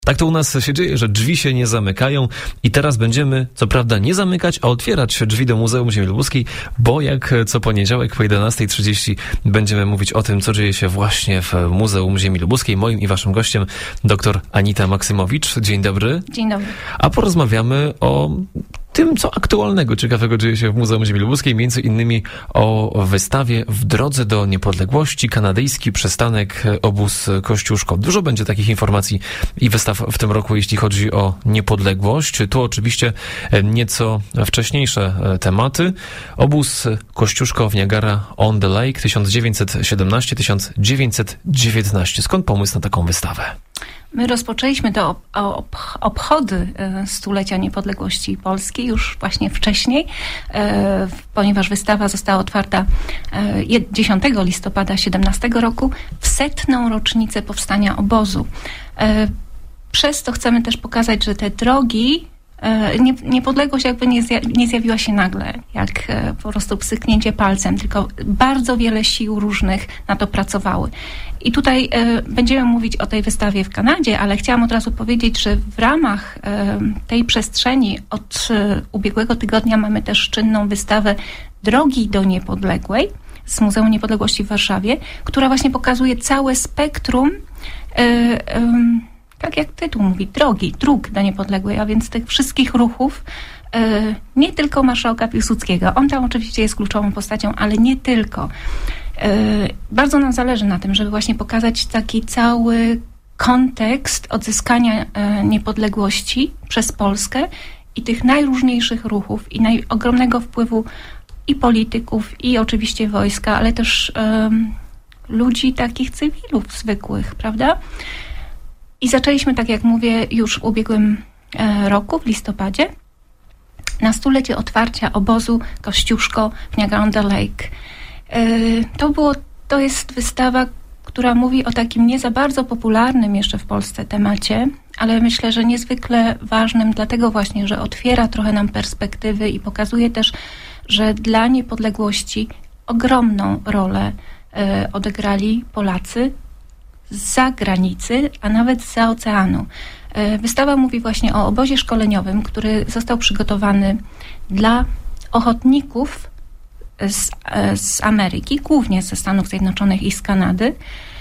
Tak to u nas się dzieje, że drzwi się nie zamykają i teraz będziemy, co prawda, nie zamykać, a otwierać drzwi do Muzeum Ziemi Lubuskiej, bo jak co poniedziałek po 11:30 będziemy mówić o tym, co dzieje się właśnie w Muzeum Ziemi Lubuskiej. Moim i waszym gościem dr Anita Maksymowicz. Dzień dobry. Dzień dobry. A porozmawiamy o tym, co aktualnego, ciekawego dzieje się w Muzeum Ziemi Lubuskiej, między innymi o wystawie W drodze do niepodległości, kanadyjski przystanek, obóz Kościuszko. Dużo będzie takich informacji i wystaw w tym roku, jeśli chodzi o niepodległość. Tu oczywiście nieco wcześniejsze tematy. Obóz Kościuszko w Niagara on the Lake 1917-1919. Skąd pomysł na taką wystawę? My rozpoczęliśmy te obchody stulecia niepodległości Polski już właśnie wcześniej, ponieważ wystawa została otwarta 10 listopada 17 roku w 100. rocznicę powstania obozu. Przez to chcemy też pokazać, że te drogi, niepodległość jakby nie zjawiła się nagle, jak po prostu psyknięcie palcem, tylko bardzo wiele sił różnych na to pracowały. I tutaj będziemy mówić o tej wystawie w Kanadzie, ale chciałam od razu powiedzieć, że w ramach tej przestrzeni od ubiegłego tygodnia mamy też czynną wystawę Drogi do Niepodległej z Muzeum Niepodległości w Warszawie, która właśnie pokazuje całe spektrum tak jak tytuł mówi, dróg do niepodległej, a więc tych wszystkich ruchów, nie tylko marszałka Piłsudskiego. On tam oczywiście jest kluczową postacią, ale nie tylko. Bardzo nam zależy na tym, żeby właśnie pokazać taki cały kontekst odzyskania niepodległości przez Polskę i tych najróżniejszych ruchów i ogromnego wpływu i polityków, i oczywiście wojska, ale też ludzi, takich cywilów zwykłych, prawda? I zaczęliśmy, tak jak mówię, już w ubiegłym roku, w listopadzie, na stulecie otwarcia obozu Kościuszko w Niagara on the Lake. To jest wystawa, która mówi o takim nie za bardzo popularnym jeszcze w Polsce temacie, ale myślę, że niezwykle ważnym, dlatego właśnie, że otwiera trochę nam perspektywy i pokazuje też, że dla niepodległości ogromną rolę odegrali Polacy zza granicy, a nawet zza oceanu. Wystawa mówi właśnie o obozie szkoleniowym, który został przygotowany dla ochotników z Ameryki, głównie ze Stanów Zjednoczonych i z Kanady,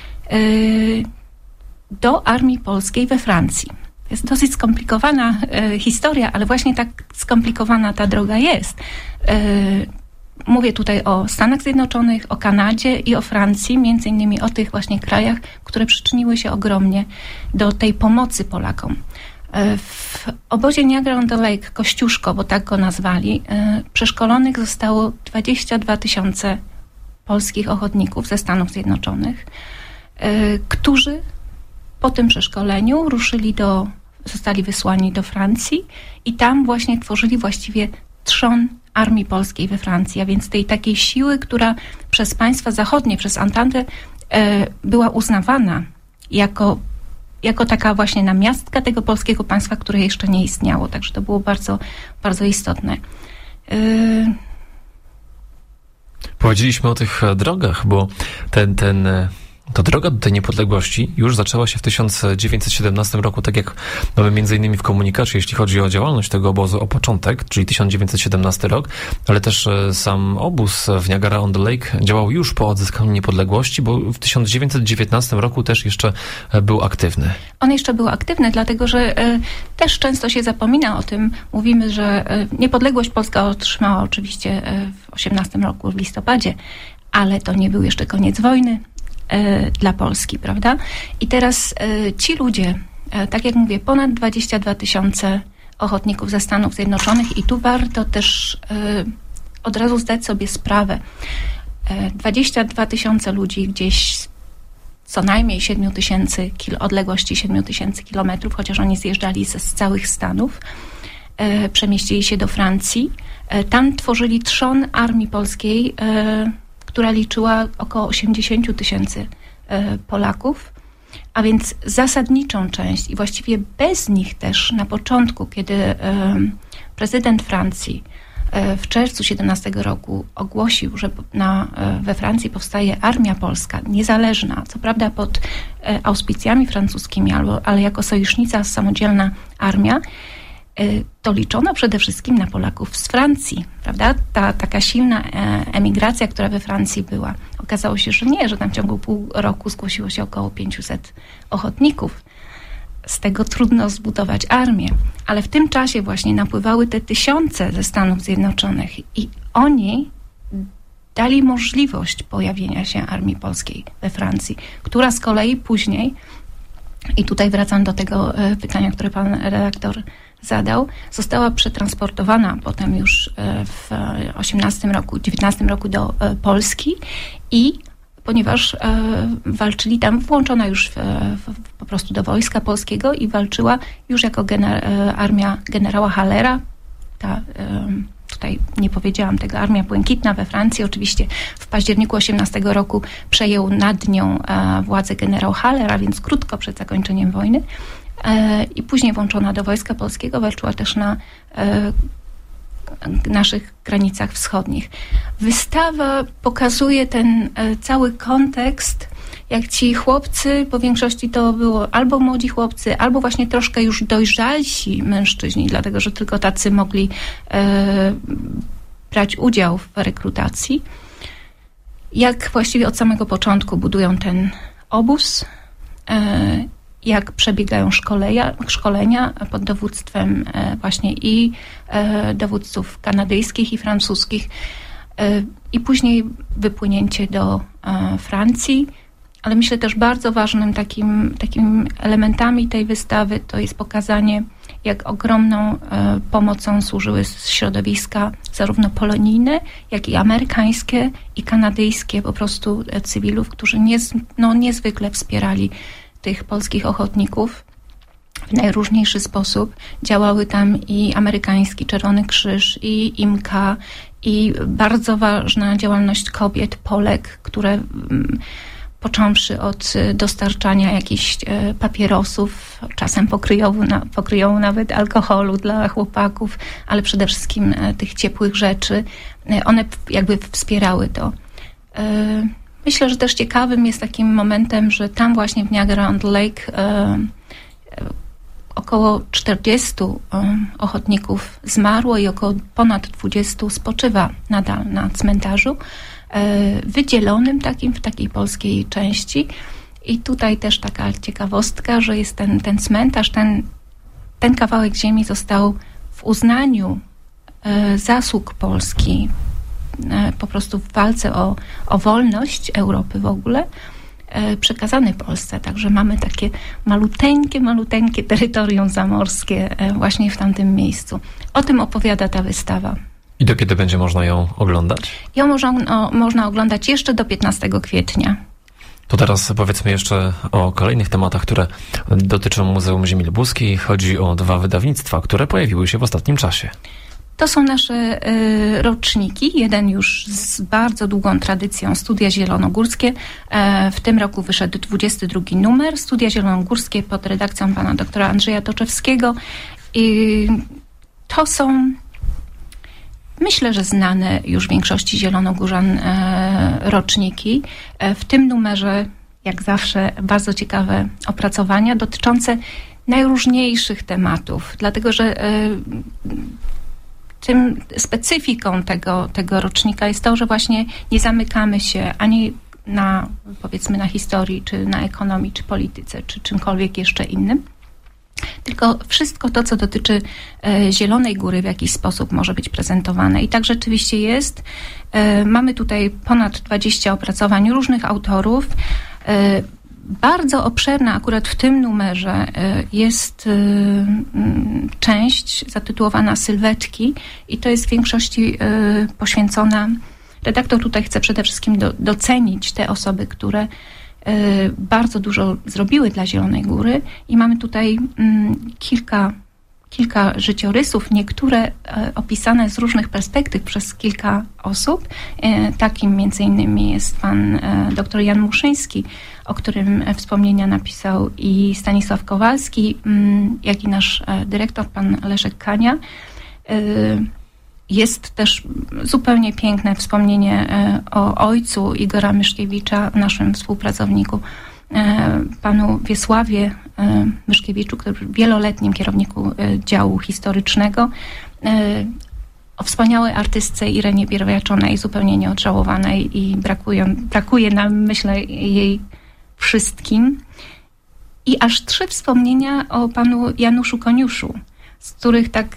do Armii Polskiej we Francji. Jest dosyć skomplikowana historia, ale właśnie tak skomplikowana ta droga jest. Mówię tutaj o Stanach Zjednoczonych, o Kanadzie i o Francji, między innymi o tych właśnie krajach, które przyczyniły się ogromnie do tej pomocy Polakom. W obozie Niagara on the Lake Kościuszko, bo tak go nazwali, przeszkolonych zostało 22 000 polskich ochotników ze Stanów Zjednoczonych, którzy po tym przeszkoleniu zostali wysłani do Francji i tam właśnie tworzyli właściwie trzon Armii Polskiej we Francji, a więc tej takiej siły, która przez państwa zachodnie, przez Antantę była uznawana jako taka właśnie namiastka tego polskiego państwa, które jeszcze nie istniało. Także to było bardzo, bardzo istotne. Powiedzieliśmy o tych drogach, bo ta droga do tej niepodległości już zaczęła się w 1917 roku, tak jak mamy między innymi w komunikacie, jeśli chodzi o działalność tego obozu, o początek, czyli 1917 rok, ale też sam obóz w Niagara on the Lake działał już po odzyskaniu niepodległości, bo w 1919 roku też jeszcze był aktywny. On jeszcze był aktywny, dlatego że też często się zapomina o tym. Mówimy, że niepodległość Polska otrzymała oczywiście w 1918 roku, w listopadzie, ale to nie był jeszcze koniec wojny dla Polski, prawda? I teraz ci ludzie, tak jak mówię, ponad 22 000 ochotników ze Stanów Zjednoczonych i tu warto też od razu zdać sobie sprawę. 22 000 ludzi gdzieś co najmniej 7 000 odległości 7 000 kilometrów, chociaż oni zjeżdżali z całych Stanów, przemieścili się do Francji. Tam tworzyli trzon Armii Polskiej, która liczyła około 80 000 Polaków, a więc zasadniczą część i właściwie bez nich też na początku, kiedy prezydent Francji w czerwcu 17 roku ogłosił, że we Francji powstaje Armia Polska, niezależna, co prawda pod auspicjami francuskimi, ale jako sojusznica samodzielna armia, to liczono przede wszystkim na Polaków z Francji, prawda? Ta taka silna emigracja, która we Francji była. Okazało się, że nie, że tam w ciągu pół roku zgłosiło się około 500 ochotników. Z tego trudno zbudować armię. Ale w tym czasie właśnie napływały te tysiące ze Stanów Zjednoczonych i oni dali możliwość pojawienia się Armii Polskiej we Francji, która z kolei później, i tutaj wracam do tego pytania, które pan redaktor zadał, została przetransportowana potem już w 19 roku do Polski i ponieważ walczyli tam, włączona już po prostu do Wojska Polskiego i walczyła już jako armia generała Hallera, tutaj nie powiedziałam tego, Armia Błękitna we Francji. Oczywiście w październiku 18 roku przejął nad nią władzę generał Haller, a więc krótko przed zakończeniem wojny. I później włączona do Wojska Polskiego, walczyła też na naszych granicach wschodnich. Wystawa pokazuje ten cały kontekst, jak ci chłopcy, po większości to było albo młodzi chłopcy, albo właśnie troszkę już dojrzalsi mężczyźni, dlatego że tylko tacy mogli brać udział w rekrutacji. Jak właściwie od samego początku budują ten obóz, jak przebiegają szkolenia pod dowództwem właśnie i dowódców kanadyjskich i francuskich i później wypłynięcie do Francji. Ale myślę też bardzo ważnym takim elementami tej wystawy to jest pokazanie, jak ogromną pomocą służyły środowiska zarówno polonijne, jak i amerykańskie i kanadyjskie po prostu cywilów, którzy niezwykle wspierali tych polskich ochotników w najróżniejszy sposób. Działały tam i amerykański Czerwony Krzyż, i IMKA, i bardzo ważna działalność kobiet, Polek, które począwszy od dostarczania jakichś papierosów, czasem pokryją nawet alkoholu dla chłopaków, ale przede wszystkim tych ciepłych rzeczy. One jakby wspierały to. Myślę, że też ciekawym jest takim momentem, że tam właśnie w Niagara-on-the-Lake około 40 ochotników zmarło i około ponad 20 spoczywa nadal na cmentarzu wydzielonym w takiej polskiej części. I tutaj też taka ciekawostka, że jest ten cmentarz, ten kawałek ziemi został w uznaniu zasług Polski po prostu w walce o wolność Europy w ogóle przekazany Polsce. Także mamy takie maluteńkie terytorium zamorskie właśnie w tamtym miejscu. O tym opowiada ta wystawa. I do kiedy będzie można ją oglądać? Ją można oglądać jeszcze do 15 kwietnia. To teraz powiedzmy jeszcze o kolejnych tematach, które dotyczą Muzeum Ziemi Lubuskiej. Chodzi o 2 wydawnictwa, które pojawiły się w ostatnim czasie. To są nasze roczniki. Jeden już z bardzo długą tradycją, Studia Zielonogórskie. W tym roku wyszedł 22 numer. Studia Zielonogórskie pod redakcją pana doktora Andrzeja Toczewskiego. I to są, myślę, że znane już większości zielonogórzan roczniki. W tym numerze, jak zawsze, bardzo ciekawe opracowania dotyczące najróżniejszych tematów, dlatego że tym specyfiką tego rocznika jest to, że właśnie nie zamykamy się ani powiedzmy na historii, czy na ekonomii, czy polityce, czy czymkolwiek jeszcze innym, tylko wszystko to, co dotyczy Zielonej Góry w jakiś sposób może być prezentowane. I tak rzeczywiście jest. Mamy tutaj ponad 20 opracowań różnych autorów. Bardzo obszerna akurat w tym numerze jest część zatytułowana Sylwetki i to jest w większości poświęcona. Redaktor tutaj chce przede wszystkim docenić te osoby, które bardzo dużo zrobiły dla Zielonej Góry i mamy tutaj kilka życiorysów, niektóre opisane z różnych perspektyw przez kilka osób. Takim między innymi jest pan dr Jan Muszyński, o którym wspomnienia napisał i Stanisław Kowalski, jak i nasz dyrektor, pan Leszek Kania. Jest też zupełnie piękne wspomnienie o ojcu Igora Myszkiewicza, naszym współpracowniku, panu Wiesławie Myszkiewiczu, który wieloletnim kierowniku działu historycznego, o wspaniałej artystce Irenie Pierwiaczonej, zupełnie nieodżałowanej i brakuje nam, myślę, jej wszystkim. I aż 3 wspomnienia o panu Januszu Koniuszu, z których tak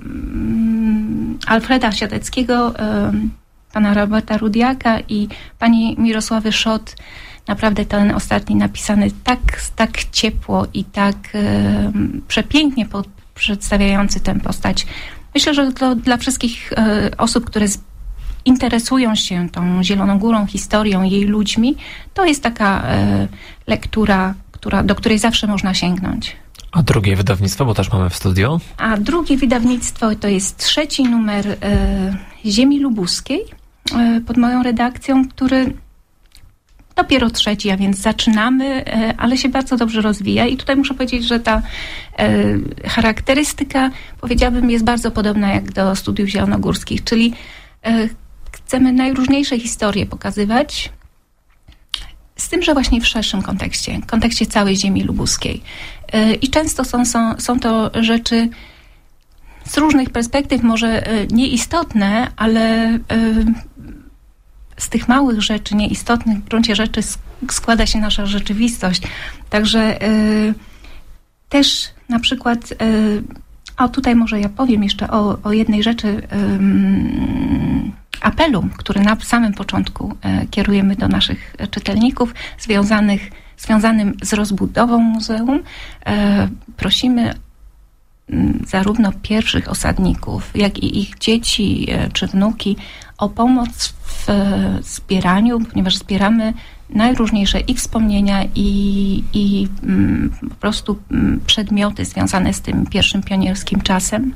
Alfreda Siadeckiego, pana Roberta Rudiaka i pani Mirosławy Szot, naprawdę ten ostatni napisany tak ciepło i tak przepięknie przedstawiający tę postać. Myślę, że to dla wszystkich osób, które interesują się tą Zieloną Górą, historią, jej ludźmi, to jest taka lektura, do której zawsze można sięgnąć. A drugie wydawnictwo, bo też mamy w studio? A drugie wydawnictwo to jest 3. numer Ziemi Lubuskiej pod moją redakcją, który dopiero 3, a więc zaczynamy, ale się bardzo dobrze rozwija i tutaj muszę powiedzieć, że ta charakterystyka, powiedziałabym, jest bardzo podobna jak do studiów zielonogórskich, czyli chcemy najróżniejsze historie pokazywać, z tym, że właśnie w szerszym kontekście całej ziemi lubuskiej. I często są to rzeczy z różnych perspektyw, może nieistotne, ale z tych małych rzeczy, nieistotnych w gruncie rzeczy składa się nasza rzeczywistość. Także też na przykład, tutaj może ja powiem jeszcze o jednej rzeczy, apelu, który na samym początku kierujemy do naszych czytelników, związanym z rozbudową muzeum. Prosimy zarówno pierwszych osadników, jak i ich dzieci czy wnuki o pomoc w zbieraniu, ponieważ zbieramy najróżniejsze i wspomnienia, i po prostu przedmioty związane z tym pierwszym pionierskim czasem.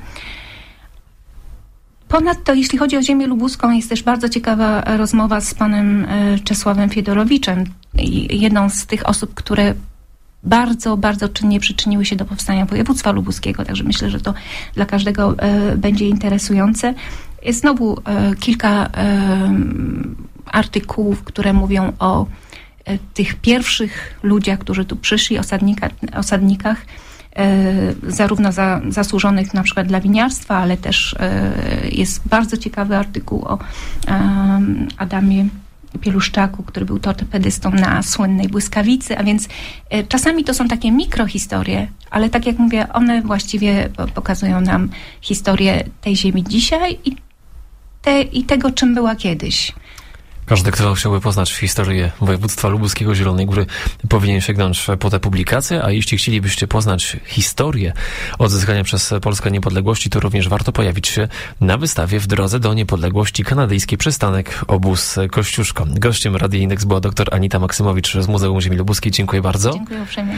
Ponadto, jeśli chodzi o ziemię lubuską, jest też bardzo ciekawa rozmowa z panem Czesławem Fiedorowiczem, jedną z tych osób, które bardzo, bardzo czynnie przyczyniły się do powstania województwa lubuskiego, także myślę, że to dla każdego będzie interesujące. Jest znowu kilka artykułów, które mówią o tych pierwszych ludziach, którzy tu przyszli, osadnikach, zarówno zasłużonych na przykład dla winiarstwa, ale też jest bardzo ciekawy artykuł o Adamie Pieluszczaku, który był torpedystą na słynnej Błyskawicy, a więc czasami to są takie mikrohistorie, ale tak jak mówię, one właściwie pokazują nam historię tej ziemi dzisiaj i tego, czym była kiedyś. Każdy, kto chciałby poznać historię województwa lubuskiego, Zielonej Góry, powinien sięgnąć po tę publikację, a jeśli chcielibyście poznać historię odzyskania przez Polskę niepodległości, to również warto pojawić się na wystawie W drodze do niepodległości kanadyjski przystanek obóz Kościuszko. Gościem Radia Indeks była dr Anita Maksymowicz z Muzeum Ziemi Lubuskiej. Dziękuję bardzo. Dziękuję uprzejmie.